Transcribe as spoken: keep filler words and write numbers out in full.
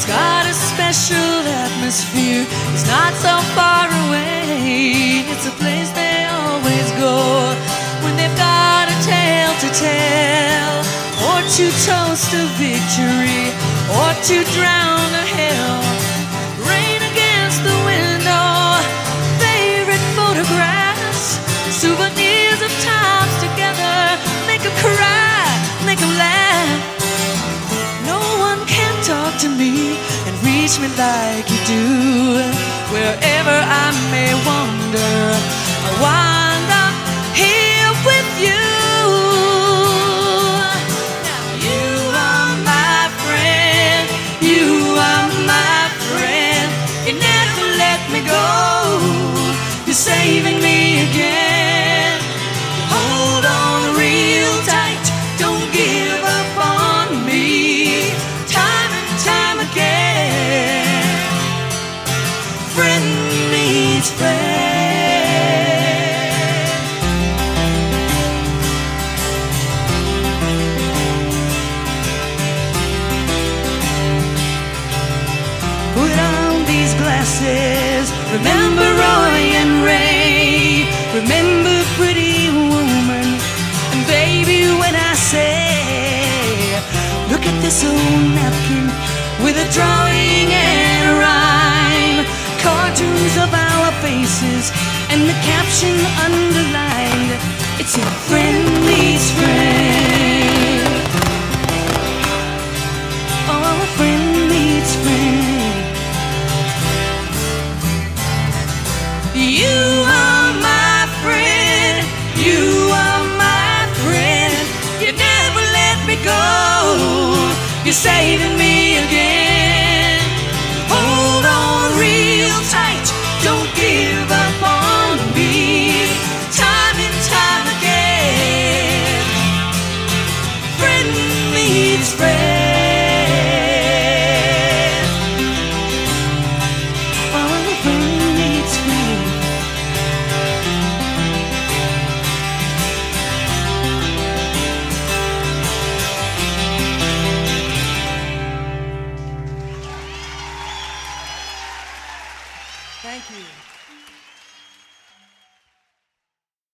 got a special atmosphere. It's not so far away. It's a place they always go when they've got a tale to tell, or to toast a victory, or to drown a hell. Rain against the window, favorite photographs, souvenirs of times together. Make 'em cry, make 'em laugh. No one can talk to me and reach me like you do. Wherever I may wander, I wind up here with you. Now you are my friend, you are my friend. You never let me go, you're saving me again. Hold on real tight, don't give up on me. Time and time again, friend meets friend. Put on these glasses, remember Roy and Ray, remember pretty woman, and baby when I say, look at this old napkin with a drawing and a rhyme, cartoons of our faces and the caption underlined. It's a friend meets friend. Oh, a friend meets friend. You are my friend, you are my friend. You never let me go, you're saving me again.